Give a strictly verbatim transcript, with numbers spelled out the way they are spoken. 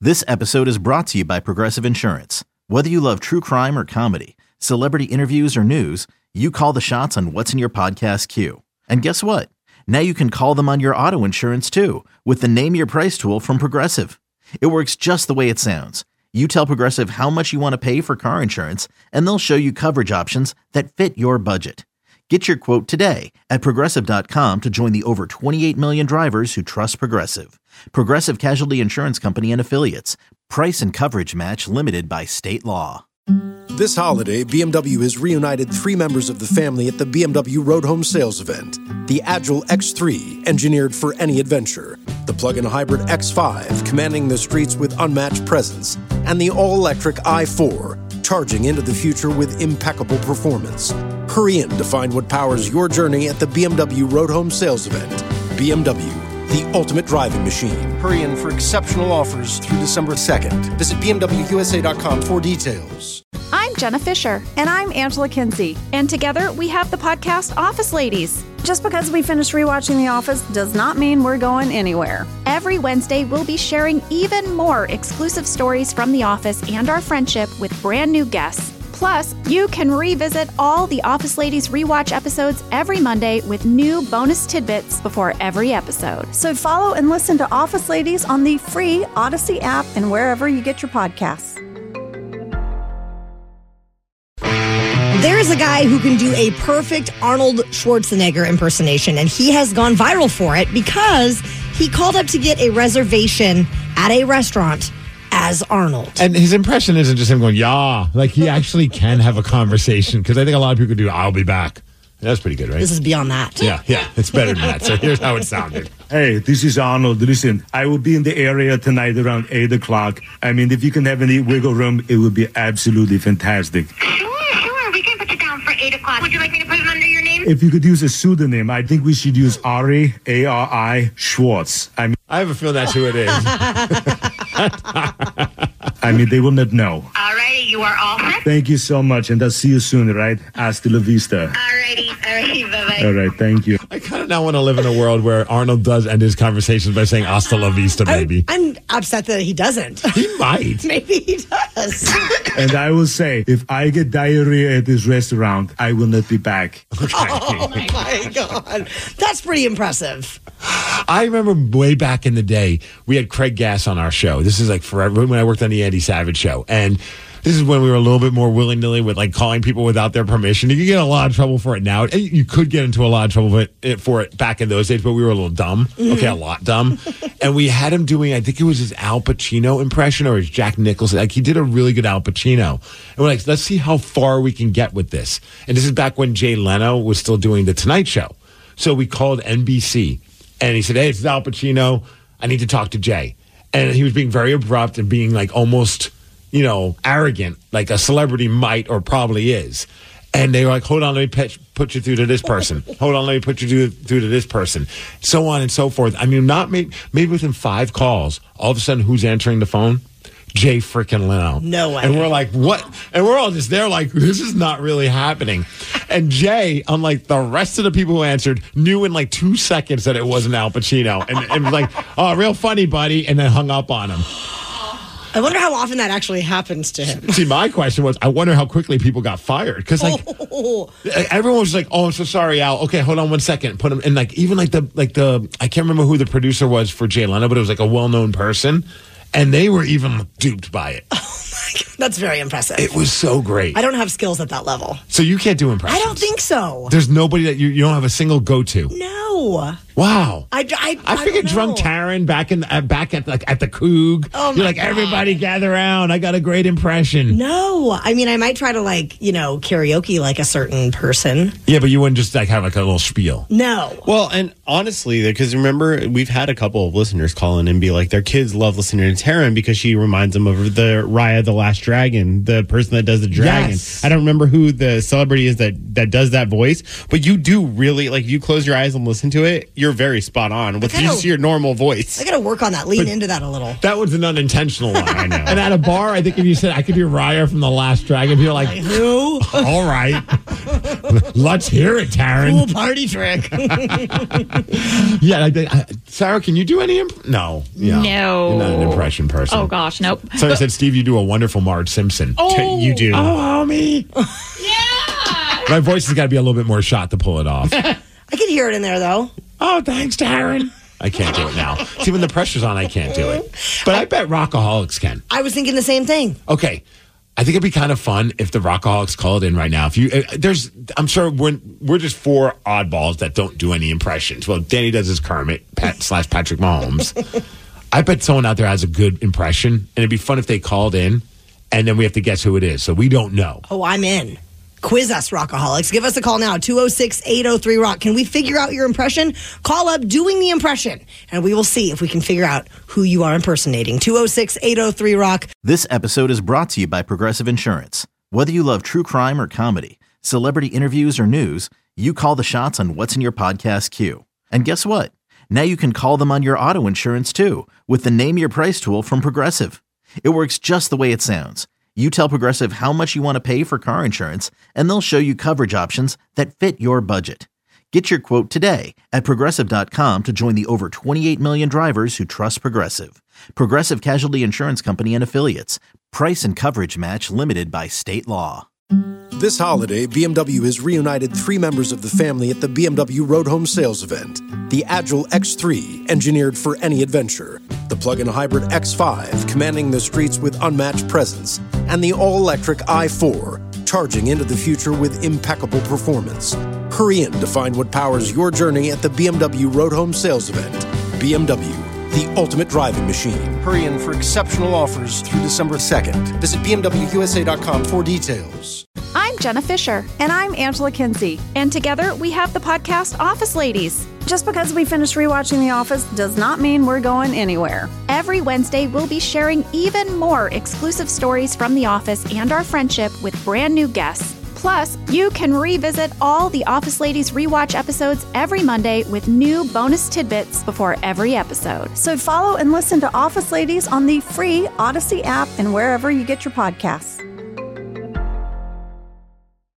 This episode is brought to you by Progressive Insurance. Whether you love true crime or comedy, celebrity interviews or news, you call the shots on what's in your podcast queue. And guess what? Now you can call them on your auto insurance too with the Name Your Price tool from Progressive. It works just the way it sounds. You tell Progressive how much you want to pay for car insurance, and they'll show you coverage options that fit your budget. Get your quote today at Progressive dot com to join the over twenty-eight million drivers who trust Progressive. Progressive Casualty Insurance Company and Affiliates. Price and coverage match limited by state law. This holiday, B M W has reunited three members of the family at the B M W Road Home Sales event. The Agile X three, engineered for any adventure. The plug-in hybrid X five, commanding the streets with unmatched presence. And the all-electric i four, charging into the future with impeccable performance. Hurry in to find what powers your journey at the B M W Road Home Sales event. B M W, the ultimate driving machine. Hurry in for exceptional offers through December second. Visit B M W U S A dot com for details. I'm Jenna Fisher. And I'm Angela Kinsey. And together we have the podcast Office Ladies. Just because we finished rewatching The Office does not mean we're going anywhere. Every Wednesday, we'll be sharing even more exclusive stories from The Office and our friendship with brand new guests. Plus, you can revisit all the Office Ladies rewatch episodes every Monday with new bonus tidbits before every episode. So follow and listen to Office Ladies on the free Odyssey app and wherever you get your podcasts. There is a guy who can do a perfect Arnold Schwarzenegger impersonation, and he has gone viral for it because he called up to get a reservation at a restaurant as Arnold. And his impression isn't just him going, yeah. Like, he actually can have a conversation, because I think a lot of people do, I'll be back. That's pretty good, right? This is beyond that. Yeah, yeah. It's better than that. So here's how it sounded. Hey, this is Arnold. Listen, I will be in the area tonight around eight o'clock. I mean, if you can have any wiggle room, it would be absolutely fantastic. eight o'clock. Would you like me to put it under your name? If you could use a pseudonym, I think we should use Ari, A R I, Schwartz. I mean, I have a feeling that's who it is. I mean, they will not know. All righty, you are all set. Thank you so much, and I'll see you soon, right? Hasta la vista. All righty, all righty, bye-bye. All right, thank you. I kind of now want to live in a world where Arnold does end his conversations by saying hasta la vista, baby. I, I'm upset that he doesn't. He might. Maybe he does. And I will say, if I get diarrhea at this restaurant, I will not be back. Okay. Oh, my God. That's pretty impressive. I remember way back in the day, we had Craig Gass on our show. This is like forever, when I worked on the Andy Savage show. And this is when we were a little bit more willy-nilly with like calling people without their permission. You could get a lot of trouble for it now. You could get into a lot of trouble for it, for it back in those days, but we were a little dumb. Mm-hmm. Okay, a lot dumb. And we had him doing, I think it was his Al Pacino impression or his Jack Nicholson. Like, he did a really good Al Pacino. And we're like, let's see how far we can get with this. And this is back when Jay Leno was still doing The Tonight Show. So we called N B C. And he said, hey, it's Al Pacino. I need to talk to Jay. And he was being very abrupt and being like almost, you know, arrogant, like a celebrity might or probably is. And they were like, hold on, let me pitch, put you through to this person. Hold on, let me put you through, through to this person. So on and so forth. I mean, not maybe, maybe within five calls, all of a sudden, who's answering the phone? Jay freaking Leno. No way. And we're like, what? And we're all just there like, this is not really happening. And Jay, unlike the rest of the people who answered, knew in like two seconds that it wasn't Al Pacino. And, and was like, oh, real funny, buddy. And then hung up on him. I wonder how often that actually happens to him. See, my question was, I wonder how quickly people got fired. Because like, oh. everyone was like, oh, I'm so sorry, Al. Okay, hold on one second. Put him in like, even like the, like the, I can't remember who the producer was for Jay Leno, but it was like a well-known person. And they were even duped by it. Oh, my God. That's very impressive. It was so great. I don't have skills at that level. So you can't do impressions? I don't think so. There's nobody that you, you don't have a single go-to? No. Wow. I, I, I, I figured drunk Taryn back in uh, back at like at the Coug. Oh You're like, God. Everybody gather around. I got a great impression. No. I mean, I might try to like, you know, karaoke like a certain person. Yeah, but you wouldn't just like have like a little spiel. No. Well, and honestly, because remember, we've had a couple of listeners call in and be like, their kids love listening to Taryn because she reminds them of the Raya the Last Dragon, the person that does the dragon. Yes. I don't remember who the celebrity is that, that does that voice, but you do really, like, if you close your eyes and listen to it, you're very spot on with gotta, just your normal voice. I got to work on that, lean but into that a little. That was an unintentional one. I know. And at a bar, I think if you said, I could do Raya from The Last Dragon, people are like, who? All right. Let's hear it, Taryn. Cool party trick. Yeah, I, I, Sarah, can you do any? Imp- no, yeah. No. You're not an impression person. Oh, gosh, nope. So I said, Steve, you do a wonderful Marge Simpson. Oh. You do. Oh, homie. Yeah. My voice has got to be a little bit more shot to pull it off. I can hear it in there, though. Oh, thanks, Taryn. I can't do it now. See, when the pressure's on, I can't do it. But I bet Rockaholics can. I was thinking the same thing. Okay. I think it'd be kind of fun if the Rockaholics called in right now. If you, uh, there's, I'm sure we're we're just four oddballs that don't do any impressions. Well, Danny does his Kermit Pat slash Patrick Mahomes. I bet someone out there has a good impression, and it'd be fun if they called in, and then we have to guess who it is. So we don't know. Oh, I'm in. Quiz us, Rockaholics. Give us a call now, two oh six, eight oh three, rock. Can we figure out your impression? Call up doing the impression, and we will see if we can figure out who you are impersonating. two oh six, eight oh three, rock. This episode is brought to you by Progressive Insurance. Whether you love true crime or comedy, celebrity interviews or news, you call the shots on what's in your podcast queue. And guess what? Now you can call them on your auto insurance too with the Name Your Price tool from Progressive. It works just the way it sounds. You tell Progressive how much you want to pay for car insurance, and they'll show you coverage options that fit your budget. Get your quote today at Progressive dot com to join the over twenty-eight million drivers who trust Progressive. Progressive Casualty Insurance Company and Affiliates. Price and coverage match limited by state law. This holiday, B M W has reunited three members of the family at the B M W Road Home Sales Event. The Agile X three, engineered for any adventure. The plug-in hybrid X five, commanding the streets with unmatched presence. And the all-electric i four, charging into the future with impeccable performance. Hurry in to find what powers your journey at the B M W Road Home Sales Event. B M W, the ultimate driving machine. Hurry in for exceptional offers through December second. Visit B M W U S A dot com for details. I'm Jenna Fisher. And I'm Angela Kinsey. And together we have the podcast Office Ladies. Just because we finished rewatching The Office does not mean we're going anywhere. Every Wednesday, we'll be sharing even more exclusive stories from The Office and our friendship with brand new guests. Plus, you can revisit all the Office Ladies rewatch episodes every Monday with new bonus tidbits before every episode. So follow and listen to Office Ladies on the free Odyssey app and wherever you get your podcasts.